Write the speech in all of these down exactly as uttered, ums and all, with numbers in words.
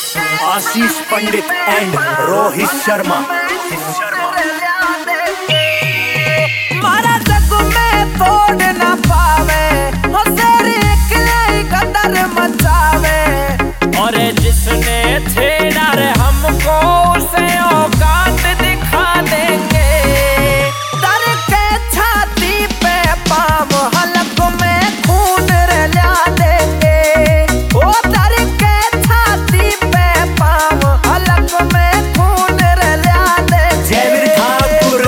आशीष Pandit and Rohit Sharma. मारा जग में तोड़ ना पावे, हो तेरे अकेले कदर मचावे। और जिसने छेड़ा रे हमको उसे औकात दिखा देंगे। डर के छाती पे पाम हलक में खून रे ला देंगे। ओ डर के छाती पे पाम हलक में खून रे ला देंगे। जयवीर ठाकुर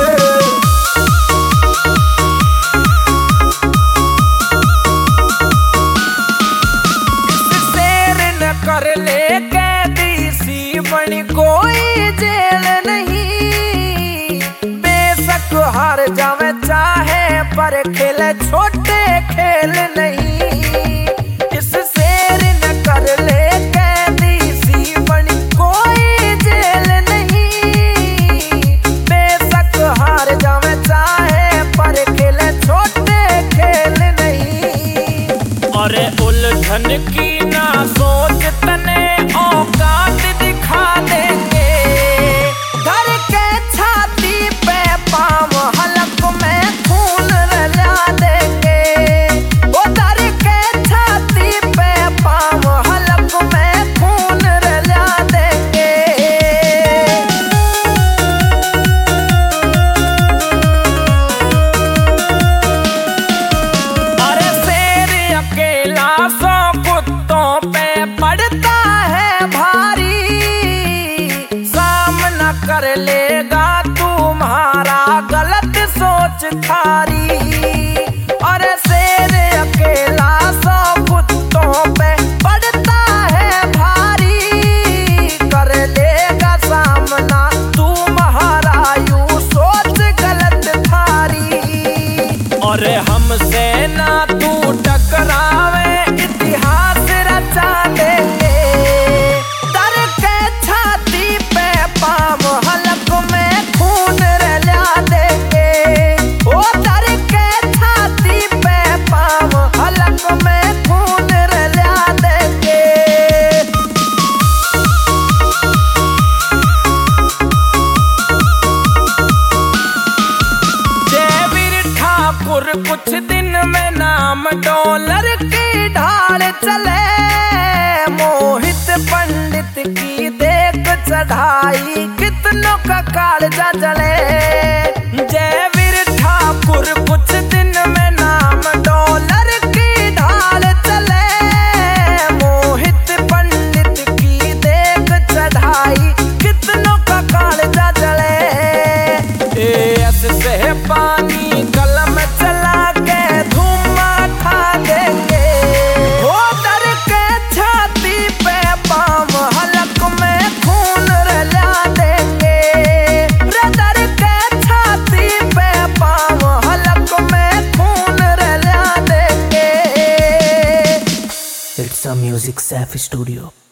कर ले कैदी सी बनी कोई जेल नहीं। बेशक हार जावे चाहे पर खेले छोटे खेल नहीं। इस शेर न कर ले कैदी सी बनी कोई जेल नहीं। बेशक हार जावे चाहे पर खेले छोटे खेल नहीं। और उलझन की ना सोच तने औकात दिखा देंगे। घर के छाती पे पाम हलक में खून रला देंगे। वो घर के छाती पे पाम हलक में खून रला देंगे। अरे शेर अकेला सौ कुत्तों पे पड़ता है भारी। सामना कर लेगा तुम्हारा गलत सोच थारी। और शेर अकेला सौ कुत्तों पे पड़ता है भारी। कर लेगा सामना तुम्हारा यूं सोच गलत थारी। और हमसे ना तू टकरावे इतिहास रचा देंगे। डर के छाती पे पाम हलक में खून रला देंगे। ओ डर के छाती पे पाम हलक में खून रला देंगे। जयवीर ठाकुर कुछ दिन में नाम डॉलर की ढाल चले। मोहित पंडित की देख चढ़ाई कितनों का कालजा जले। जयवीर ठाकुर कुछ दिन में नाम डॉलर की ढाल चले। मोहित पंडित की देख चढ़ाई कितनों का कालजा जले। एस से पानी कलम चला के धूम उठा देंगे। वो डर के छाती पे पाम हलक में खून रला देंगे। रे डर के छाती पे पाम हलक में खून रला देंगे। It's a music Saif studio.